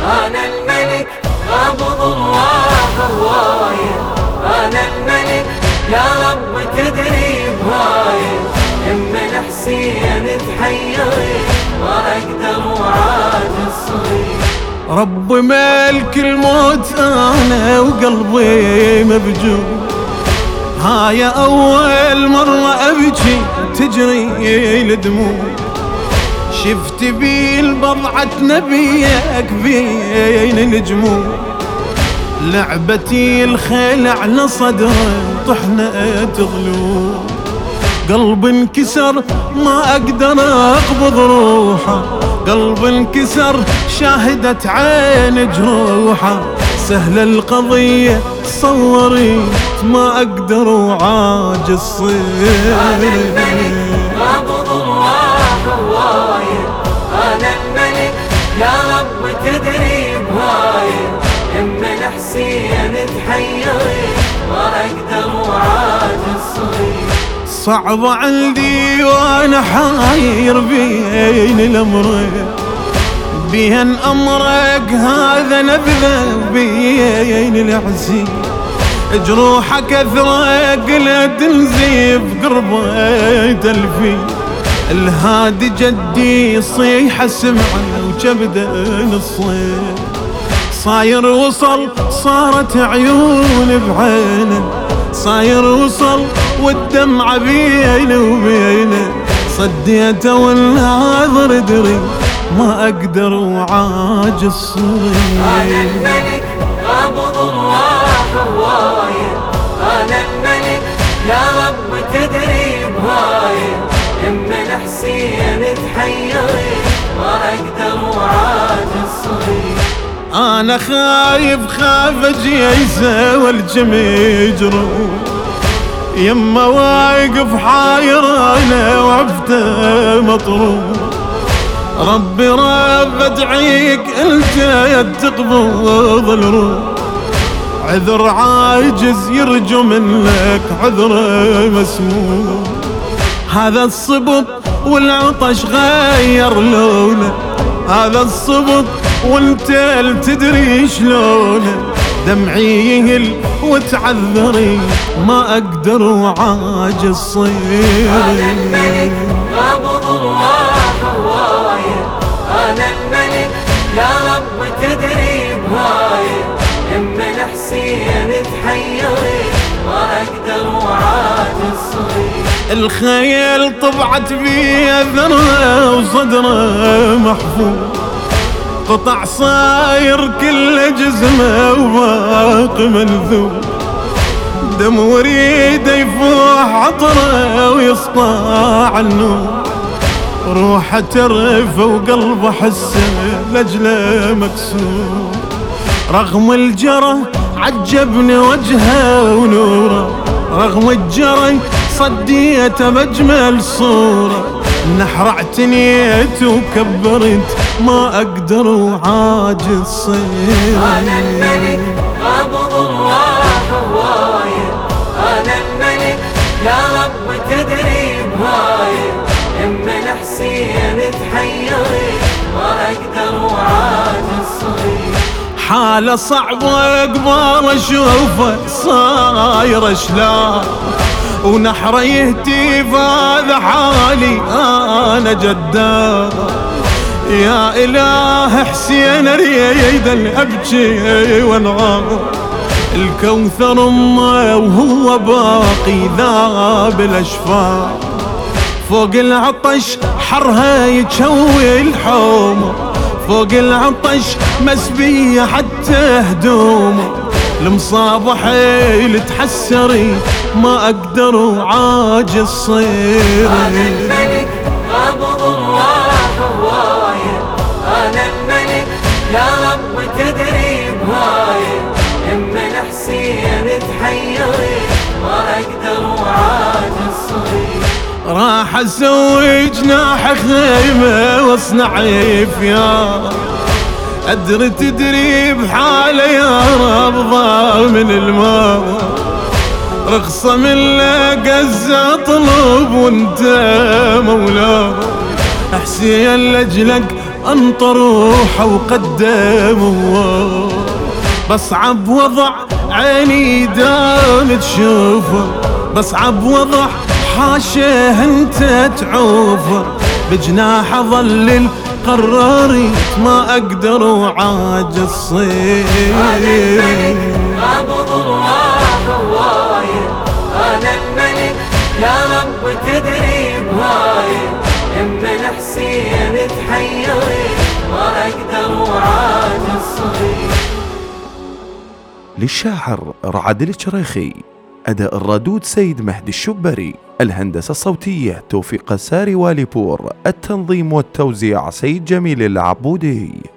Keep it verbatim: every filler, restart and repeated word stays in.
أنا الملك قابض الروح الراية، أنا الملك يا رب تدري بهاي، من حسين تحيرت ما أقدر وعاجز صغير. رب ملك الموت أنا وقلبي مبجوع، هاي أول مرة أبكي تجري الدموع، شفت بين بضعة نبيك بين الجموع، لعبتي الخيل على صدره طحنة ضلوع، قلب انكسر ما اقدر اقبض روحه، قلب انكسر شاهدت عين جروحه، سهل القضية صوري ما اقدر وعاجز صير. أنا الملك قابض الروح الراية، أنا الملك يا رب تدري بهاي، من حسين تحيرت ما اقدر وعاجز صغير. صعب عندي وانا حاير بين الامرين، بين امرك هذا نبذه بين العزيز، جروحه كثره قلت نزيف قربه تلفي، الهادي جدي صيحه سمعه وكبده نصين، صاير وصل صارت عيون بعينه، صاير وصل والدمعة بيني وبينه، صديته والناظر دري ما اقدر وعاجز صغير. أنا الملك قابض الروح الراية، أنا الملك يا رب تدري بهاي، من حسين تحيرت ما اقدر وعاجز صغير. انا خايف خاف جيسه والجميع يجرون، يما واقف حاير انا وعفته مطروح، ربي رب ادعيك انت تقبض الروح، عذر عاجز يرجو منك عذره مسموح، هذا الصبط والعطش غير لونه، هذا الصبط وانت تدري شلونه، دمعي يهل وتعذري ما اقدر وعاجز صير. أنا الملك قابض الروح الراية، أنا الملك يا رب تدري بهاي، من حسين تحيرت ما اقدر وعاجز صغير. الخيل طبعت بي ذره وصدره محفوظ، قطع صاير كل جسمه وباقي منذوب، دم وريده يفوح عطره ويسطع النور، روحه ترفه وقلبه حسه لاجله مكسور، رغم الجرح عجبني وجهه ونوره، رغم الجرح صديته بأجمل صورة، نحرعتنيت وكبرت ما اقدر وعاجز صير. أنا الملك قابض الروح الراية، أنا الملك يا رب تدري بهاي، من حسين تحيرت ما اقدر وعاجز صغير. حاله صعبة قبال اشوفه صاير شلون، ونحره يهتف هذا حالي انا جدار، يا اله حسين اريد ابكي وانغار، الكوثر امه وهو باقي ذاب الاشفار، فوق العطش حرها يتشوي الحومه، فوق العطش مسبية حتى هدومه، المصاب حيل تحسري ما اقدر وعاجز صير. أنا الملك قابض الروح الراية، أنا الملك يا رب تدري بهاي، من حسين تحيرت ما اقدر وعاجز صغير. راح اسوي جناح خيمة واصنع فيها، ادري تدري بحالي يا رب ضامن الماء، رخصة من لقز اطلب وانت مولاه، حسين لاجلك انطر روحه وقدمه، بصعب وضع عيني دام تشوفه، بصعب وضع حاشاه انت تعوفه، بجناحه ظل قررت ما اقدر وعاجز صير. انا الملك قابض ارواح هوايه، انا الملك يا رب تدري بهايه، يما الحسين تحيرت ما اقدر وعاجز صغير. للشاعر رعد الشريخي، أداء الردود سيد مهدي الشبري، الهندسة الصوتية توفيق ساري واليبور، التنظيم والتوزيع سيد جميل العبودي.